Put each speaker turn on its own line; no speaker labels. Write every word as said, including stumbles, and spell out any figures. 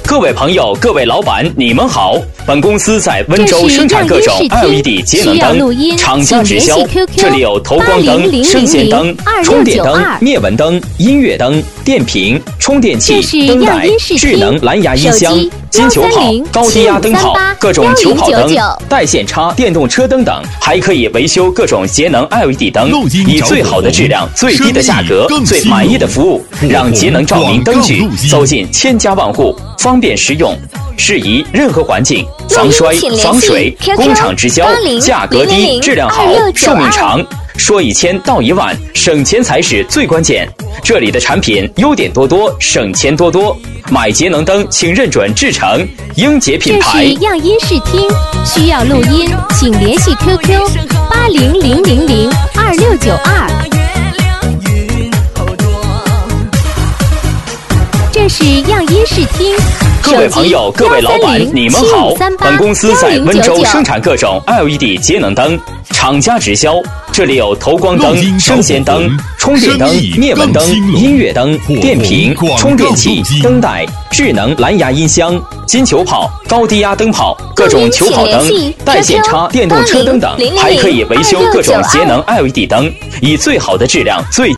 各位朋友，各位老板，你们好！本公司在温州生产各种 L E D 节能灯，厂家直销。这里有头光灯、生鲜灯、充电灯、灭蚊灯、音乐灯、电瓶、充电器、灯带、智能蓝牙音箱、金球跑、高低压灯泡、各种球跑灯、带线插电动车灯等，还可以维修各种节能 L E D 灯，以最好的质量、最低的价格、最满意的服务，让节能照明灯具走进千家万户，方便实用，适宜任何环境，防摔、防水，工厂直销，价格低，质量好，寿命长。说一千道一万，省钱才是最关键。这里的产品优点多多，省钱多多。买节能灯，请认准制成英杰品牌。
这是样音视听，需要录音，请联系 Q Q 八零零零零二六九二。这是样音视听。
各位朋友，各位老板，你们好！本公司在温州生产各种 L E D 节能灯，厂家直销。这里有头光灯、生鲜灯、充电灯、灭蚊灯、音乐灯、电瓶、充电器、灯带、智能蓝牙音箱、金球跑、高低压灯泡、各种球跑灯、带线插电动车灯等，还可以维修各种节能 L E D 灯，以最好的质量、最